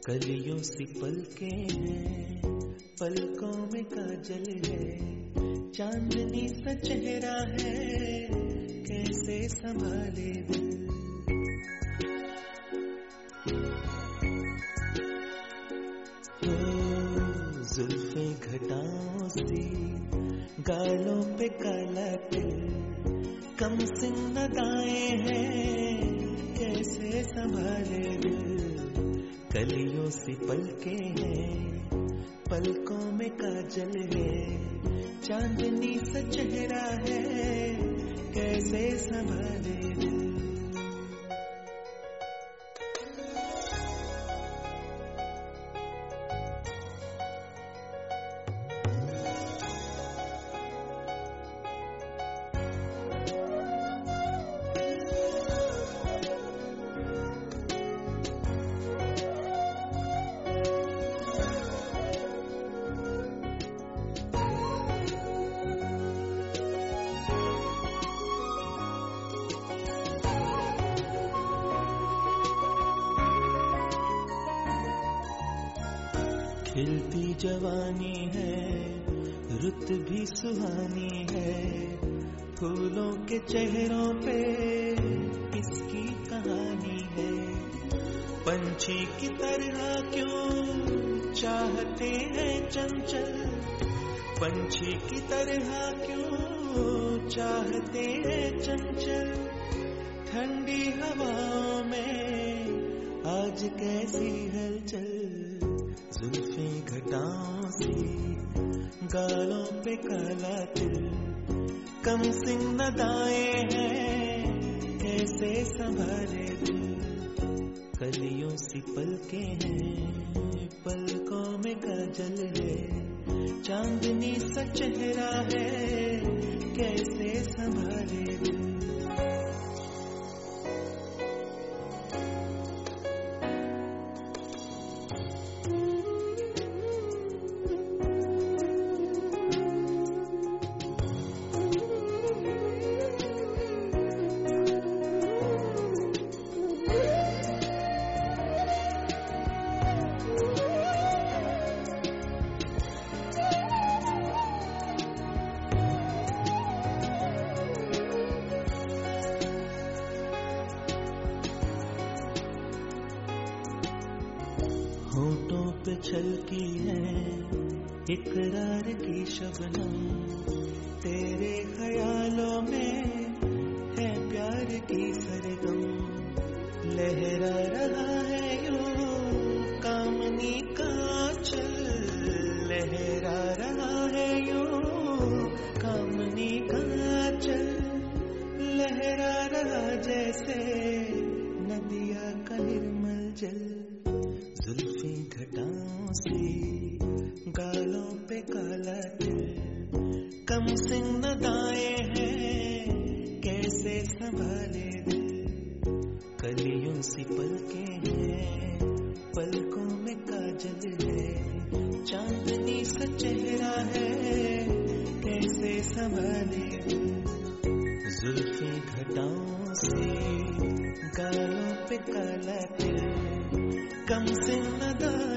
कलियों सी पलके हैं, पलकों में काजल है, चांदनी सा चेहरा है, कैसे संभाले दिल। जुल्फे घटाओं सी, गालों पे काला तिल, कम सिंह अदाएं हैं, कैसे संभाले दिल। कलियों सी पलके हैं, पलकों में काजल है, चांदनी सा चेहरा है, कैसे संभाले दिल। खिलती जवानी है, रुत भी सुहानी है, फूलों के चेहरों पे किसकी कहानी है। पंछी की तरह क्यों चाहते हैं चंचल, पंछी की तरह क्यों चाहते हैं चंचल। ठंडी हवाओं में आज कैसी हलचल, जुल्फे घटाओं सी, गालों पे काला तिल, कम सिंह अदाएं हैं, कैसे संभाले दिल। कलियों सी पलके हैं, पलकों में काजल है, चांदनी सा चेहरा है, कैसे संभाले दिल। होठों पे छलकी है इकरार की शबनम, तेरे ख्यालों में है प्यार की सरगम। लहरा रहा है यूं कामनी का चल, लहरा रहा है यूं कामनी का चल, लहरा रहा जैसे नदिया का निर्मल जल। जुल्फे घटाओं सी, गालों पे काला तिल, कम सिंह अदाएं हैं, कैसे संभाले दिल। कलियों सी पलके हैं, पलकों में काजल है, चांदनी सा चेहरा है, कैसे संभाले दिल। जुल्फे घटाओं से, गालों पे काला तिल, कम सिंह अदाएं